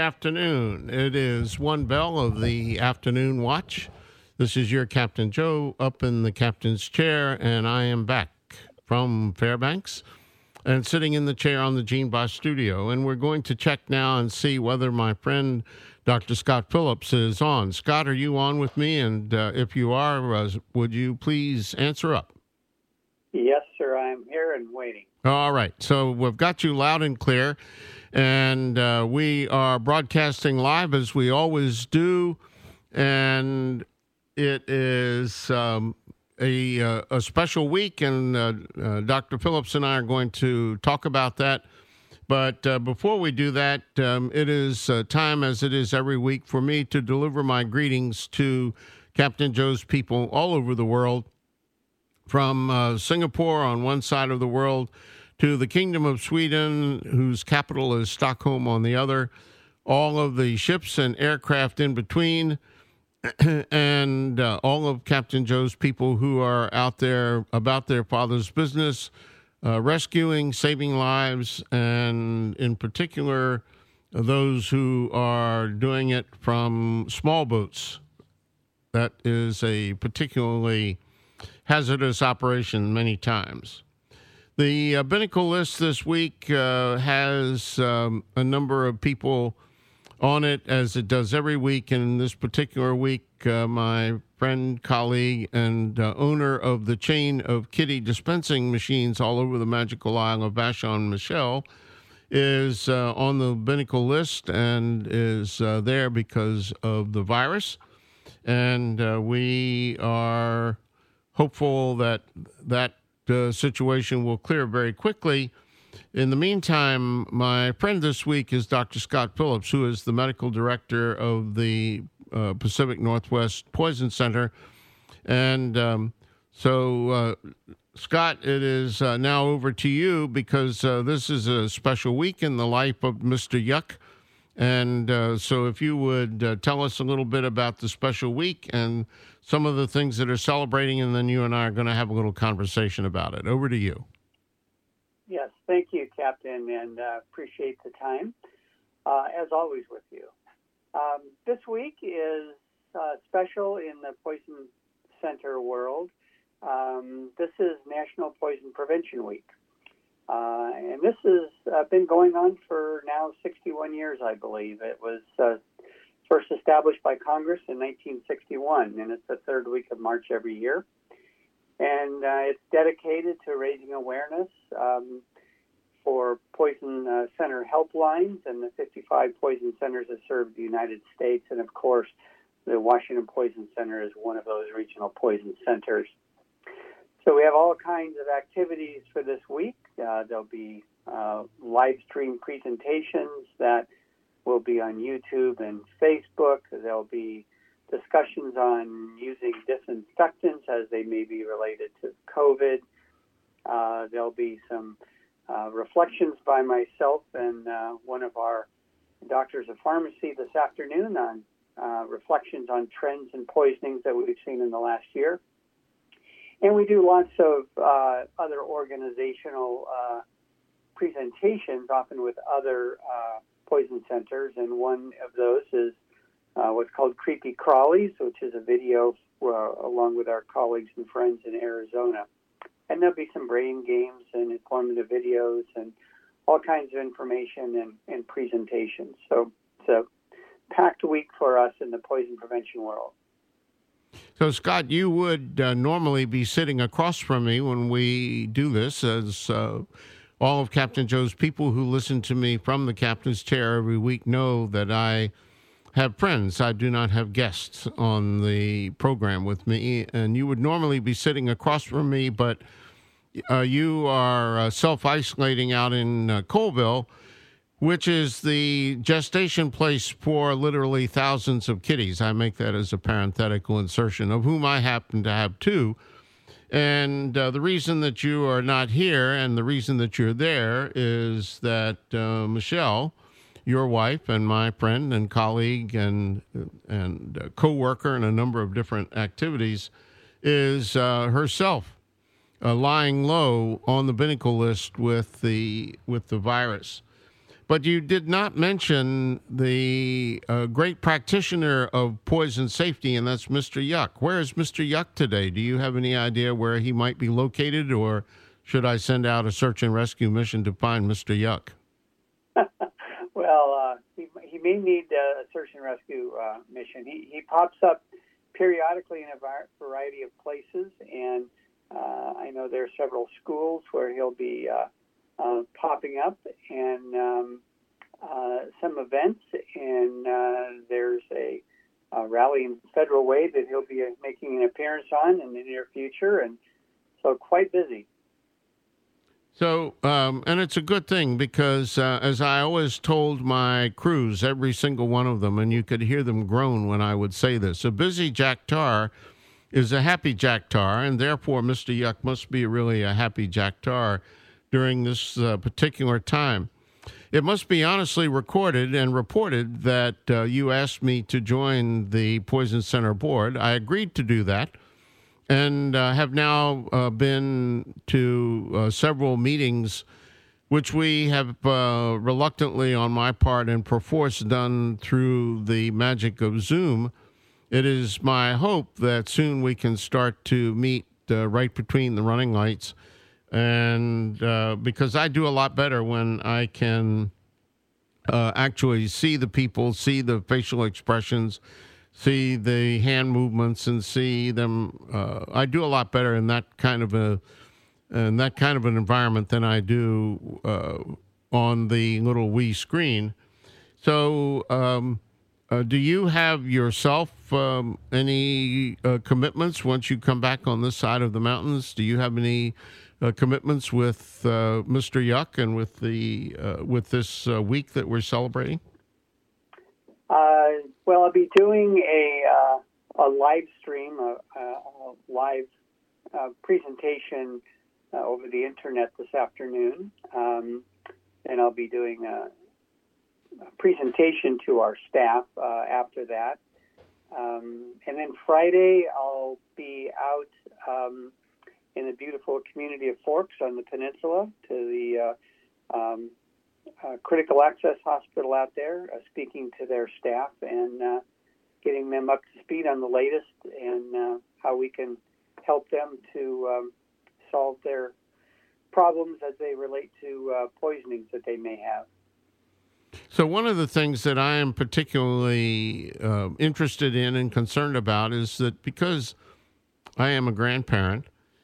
afternoon. It is one bell of the afternoon watch. This is your Captain Joe up in the captain's chair, and I am back from Fairbanks and sitting in the chair on the Gene Boss studio. And we're going to check now and see whether my friend Dr. Scott Phillips is on. Scott, are you on with me? And if you are, would you please answer up? Yes, sir. I'm here and waiting. All right. So we've got you loud and clear. And we are broadcasting live as we always do. And it is a special week. And Dr. Phillips and I are going to talk about that. But before we do that, it is time, as it is every week, for me to deliver my greetings to Captain Joe's people all over the world, from Singapore on one side of the world to the Kingdom of Sweden, whose capital is Stockholm on the other, all of the ships and aircraft in between, and all of Captain Joe's people who are out there about their Father's business, rescuing, saving lives, and in particular, those who are doing it from small boats. That is a particularly hazardous operation many times. The Binnacle list this week has a number of people on it, as it does every week. And this particular week, my friend, colleague, and owner of the chain of kitty dispensing machines all over the magical Isle of Vashon, Michelle, is on the Binnacle list and is there because of the virus. And we are hopeful that situation will clear very quickly. In the meantime, my friend this week is Dr. Scott Phillips, who is the medical director of the Pacific Northwest Poison Center. And so, Scott, it is now over to you, because this is a special week in the life of Mr. Yuck. And so if you would tell us a little bit about the special week and some of the things that are celebrating, and then you and I are going to have a little conversation about it. Over to you. Yes, thank you, Captain, and appreciate the time, as always, with you. This week is special in the Poison Center world. This is National Poison Prevention Week. And this has been going on for now 61 years, I believe. It was first established by Congress in 1961, and it's the third week of March every year. And it's dedicated to raising awareness for poison center helplines and the 55 poison centers that serve the United States. And, of course, the Washington Poison Center is one of those regional poison centers. So we have all kinds of activities for this week. There'll be live stream presentations that will be on YouTube and Facebook. There'll be discussions on using disinfectants as they may be related to COVID. There'll be some reflections by myself and one of our doctors of pharmacy this afternoon on reflections on trends in poisonings that we've seen in the last year. And we do lots of other organizational presentations, often with other poison centers. And one of those is what's called Creepy Crawlies, which is a video along with our colleagues and friends in Arizona. And there'll be some brain games and informative videos and all kinds of information and presentations. So it's a packed week for us in the poison prevention world. So, Scott, you would normally be sitting across from me when we do this, as all of Captain Joe's people who listen to me from the captain's chair every week know that I have friends. I do not have guests on the program with me, and you would normally be sitting across from me, but you are self-isolating out in Colville, which is the gestation place for literally thousands of kitties. I make that as a parenthetical insertion, of whom I happen to have two. And the reason that you are not here and the reason that you're there is that Michelle, your wife and my friend and colleague and co-worker in a number of different activities, is herself lying low on the Binnacle list with the virus. But you did not mention the great practitioner of poison safety, and that's Mr. Yuck. Where is Mr. Yuck today? Do you have any idea where he might be located, or should I send out a search and rescue mission to find Mr. Yuck? Well, he may need a search and rescue mission. He pops up periodically in a variety of places, and I know there are several schools where he'll be popping up, and some events, and there's a rally in Federal Way that he'll be making an appearance on in the near future, and so quite busy. So, and it's a good thing because, as I always told my crews, every single one of them, and you could hear them groan when I would say this, a busy Jack Tar is a happy Jack Tar, and therefore Mr. Yuck must be really a happy Jack Tar during this particular time. It must be honestly recorded and reported that you asked me to join the Poison Center board. I agreed to do that, and have now been to several meetings, which we have reluctantly on my part and perforce done through the magic of Zoom. It is my hope that soon we can start to meet right between the running lights, and because I do a lot better when I can actually see the people, see the facial expressions, see the hand movements, and see them. I do a lot better in that kind of an environment than I do on the little wee screen. So, do you have yourself any commitments once you come back on this side of the mountains? Do you have any commitments with Mr. Yuck and with the with this week that we're celebrating? Well, I'll be doing a live stream, a live presentation over the internet this afternoon, and I'll be doing a presentation to our staff after that. And then Friday, I'll be out in the beautiful community of Forks on the peninsula to the Critical Access Hospital out there, speaking to their staff and getting them up to speed on the latest and how we can help them to solve their problems as they relate to poisonings that they may have. So one of the things that I am particularly interested in and concerned about is that because I am a grandparent,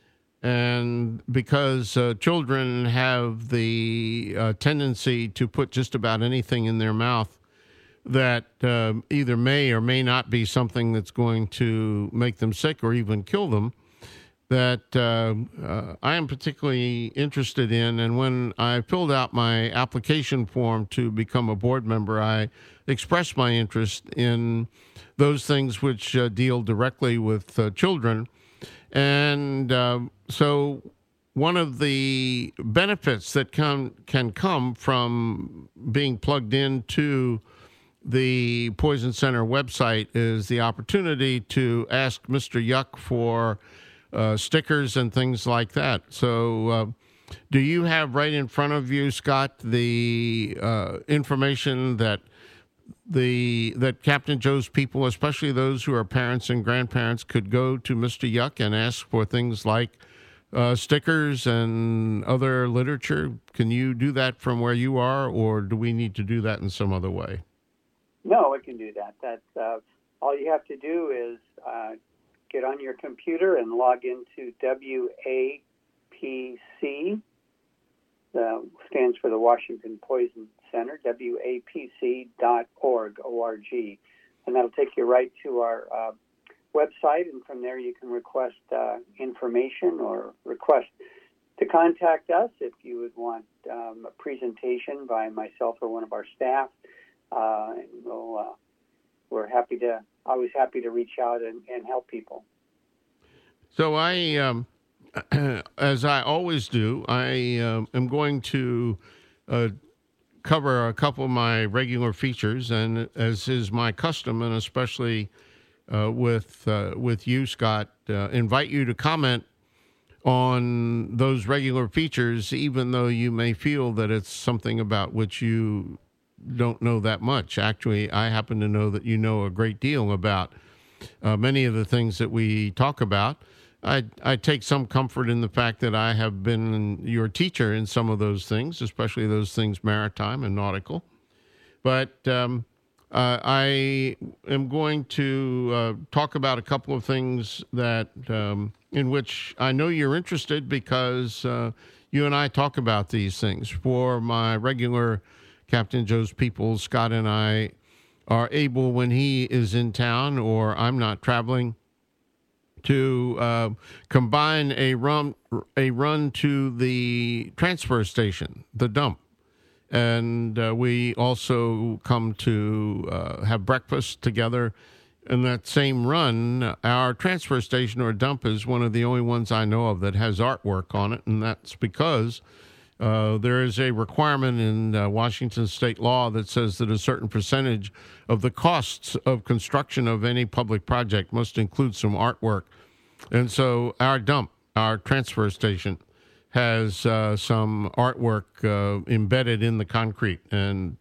and because children have the tendency to put just about anything in their mouth that either may or may not be something that's going to make them sick or even kill them, that I am particularly interested in. And when I filled out my application form to become a board member, I expressed my interest in those things which deal directly with children. And so one of the benefits that can come from being plugged into the Poison Center website is the opportunity to ask Mr. Yuck for stickers and things like that. So do you have right in front of you, Scott, the information that Captain Joe's people, especially those who are parents and grandparents, could go to Mr. Yuck and ask for things like stickers and other literature? Can you do that from where you are, or do we need to do that in some other way? No, we can do that. That's all you have to do is get on your computer and log into WAPC. Stands for the Washington Poison Center, WAPC.org, O-R-G. And that'll take you right to our website, and from there you can request information or request to contact us if you would want a presentation by myself or one of our staff. And we're always happy to reach out and help people. So I, as I always do, I am going to cover a couple of my regular features, and as is my custom, and especially with you, Scott, invite you to comment on those regular features, even though you may feel that it's something about which you don't know that much. Actually, I happen to know that you know a great deal about many of the things that we talk about. I take some comfort in the fact that I have been your teacher in some of those things, especially those things maritime and nautical. But I am going to talk about a couple of things that in which I know you're interested, because you and I talk about these things. For my regular Captain Joe's people, Scott and I are able, when he is in town or I'm not traveling, to combine a run to the transfer station, the dump. And we also come to have breakfast together in that same run. Our transfer station or dump is one of the only ones I know of that has artwork on it, and that's because there is a requirement in Washington state law that says that a certain percentage of the costs of construction of any public project must include some artwork. And so our dump, our transfer station, has some artwork embedded in the concrete. And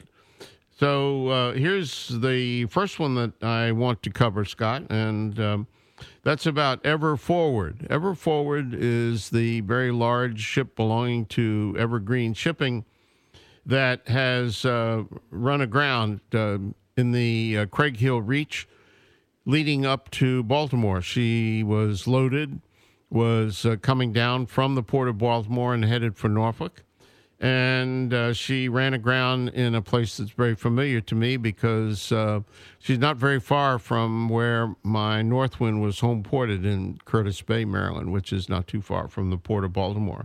so here's the first one that I want to cover, Scott, and that's about Ever Forward. Ever Forward is the very large ship belonging to Evergreen Shipping that has run aground in the Craig Hill Reach leading up to Baltimore. She was loaded, was coming down from the port of Baltimore and headed for Norfolk. And she ran aground in a place that's very familiar to me, because she's not very far from where my Northwind was home ported in Curtis Bay, Maryland, which is not too far from the port of Baltimore.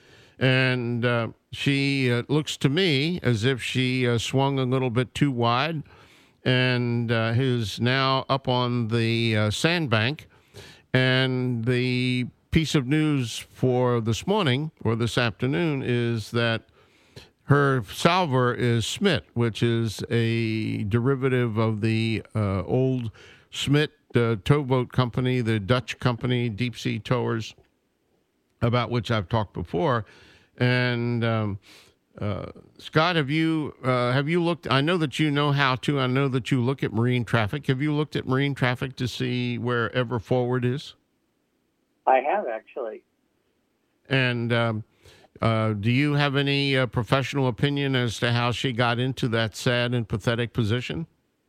And she looks to me as if she swung a little bit too wide, and is now up on the sandbank. And the piece of news for this morning or this afternoon is that her salver is Smit, which is a derivative of the old Smit towboat company, the Dutch company, Deep Sea Towers, about which I've talked before. And Scott, have you looked? I know that you know how to. I know that you look at marine traffic. Have you looked at marine traffic to see where Ever Forward is? I have, actually. And do you have any professional opinion as to how she got into that sad and pathetic position?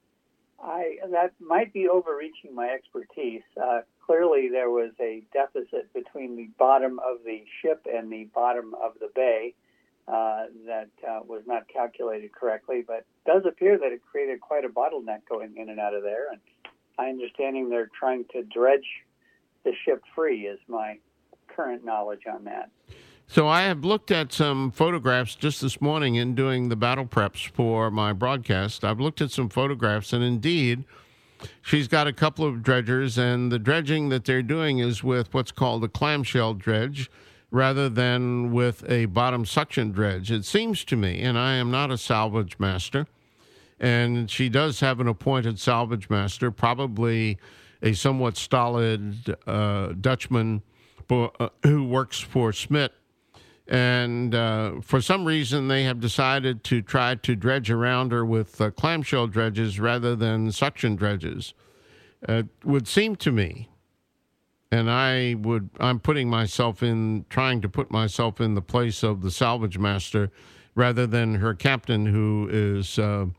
That might be overreaching my expertise. Clearly, there was a deficit between the bottom of the ship and the bottom of the bay that was not calculated correctly, but it does appear that it created quite a bottleneck going in and out of there. And my understanding they're trying to dredge the ship free is my current knowledge on that. So I have looked at some photographs just this morning in doing the battle preps for my broadcast. I've looked at some photographs, and indeed, she's got a couple of dredgers, and the dredging that they're doing is with what's called a clamshell dredge rather than with a bottom suction dredge. It seems to me, and I am not a salvage master, and she does have an appointed salvage master, probably a somewhat stolid Dutchman who works for Smit. And for some reason, they have decided to try to dredge around her with clamshell dredges rather than suction dredges. It would seem to me, and I'm putting myself in, trying to put myself in the place of the salvage master rather than her captain, who is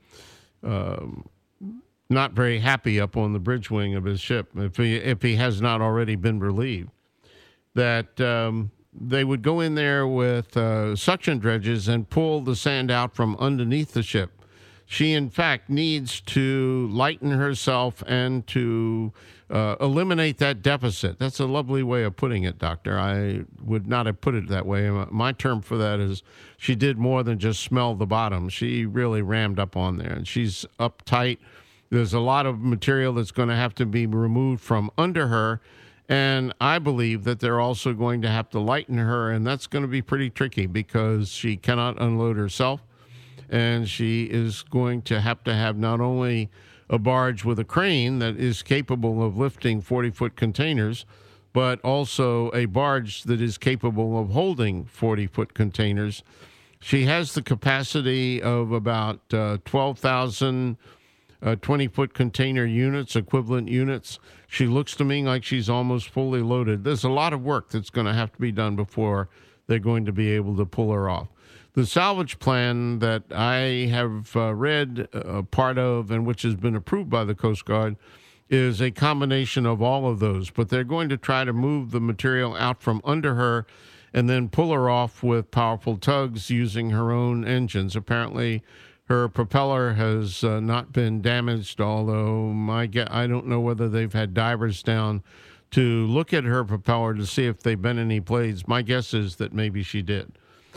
not very happy up on the bridge wing of his ship, if he has not already been relieved, that they would go in there with suction dredges and pull the sand out from underneath the ship. She, in fact, needs to lighten herself and to eliminate that deficit. That's a lovely way of putting it, Doctor. I would not have put it that way. My term for that is she did more than just smell the bottom. She really rammed up on there, and she's uptight. There's a lot of material that's going to have to be removed from under her, and I believe that they're also going to have to lighten her, and that's going to be pretty tricky because she cannot unload herself, and she is going to have not only a barge with a crane that is capable of lifting 40-foot containers, but also a barge that is capable of holding 40-foot containers. She has the capacity of about 12,000 20-foot container units, equivalent units. She looks to me like she's almost fully loaded. There's a lot of work that's going to have to be done before they're going to be able to pull her off. The salvage plan that I have read part of and which has been approved by the Coast Guard is a combination of all of those, but they're going to try to move the material out from under her and then pull her off with powerful tugs using her own engines. Apparently, her propeller has not been damaged, although I don't know whether they've had divers down to look at her propeller to see if they've been any blades. My guess is that maybe she did.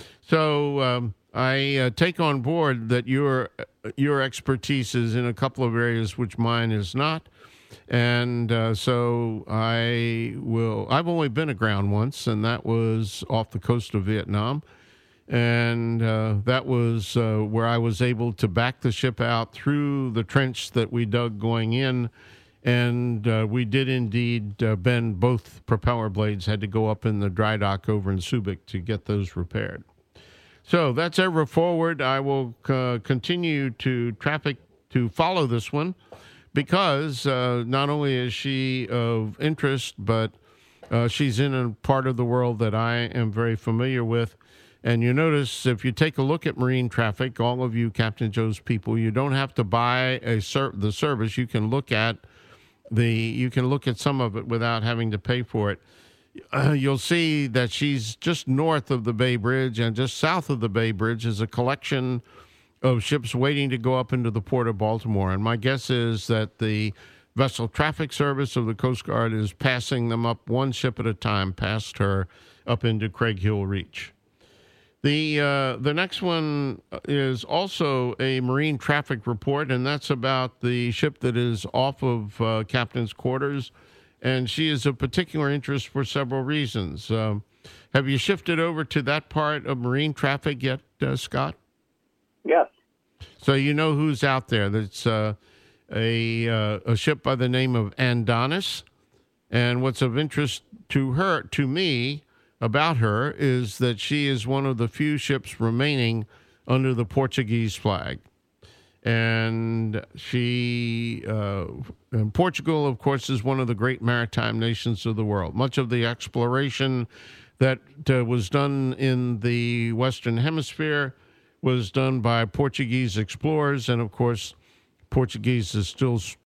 So I take on board that your expertise is in a couple of areas which mine is not. And so I've only been aground once, and that was off the coast of Vietnam. And that was where I was able to back the ship out through the trench that we dug going in. And we did indeed bend both propeller blades, had to go up in the dry dock over in Subic to get those repaired. So that's Ever Forward. I will continue to follow this one because not only is she of interest, but she's in a part of the world that I am very familiar with. And you notice if you take a look at marine traffic, all of you Captain Joe's people, you don't have to buy the service. You can look at some of it without having to pay for it. You'll see that she's just north of the Bay Bridge, and just south of the Bay Bridge is a collection of ships waiting to go up into the port of Baltimore. And my guess is that the Vessel Traffic Service of the Coast Guard is passing them up one ship at a time past her up into Craig Hill Reach. The next one is also a marine traffic report, and that's about the ship that is off of Captain's Quarters, and she is of particular interest for several reasons. Have you shifted over to that part of marine traffic yet, Scott? Yes. So you know who's out there. That's a ship by the name of Andonis, and what's of interest to me, about her is that she is one of the few ships remaining under the Portuguese flag. And and Portugal, of course, is one of the great maritime nations of the world. Much of the exploration that was done in the Western Hemisphere was done by Portuguese explorers. And, of course, Portuguese is still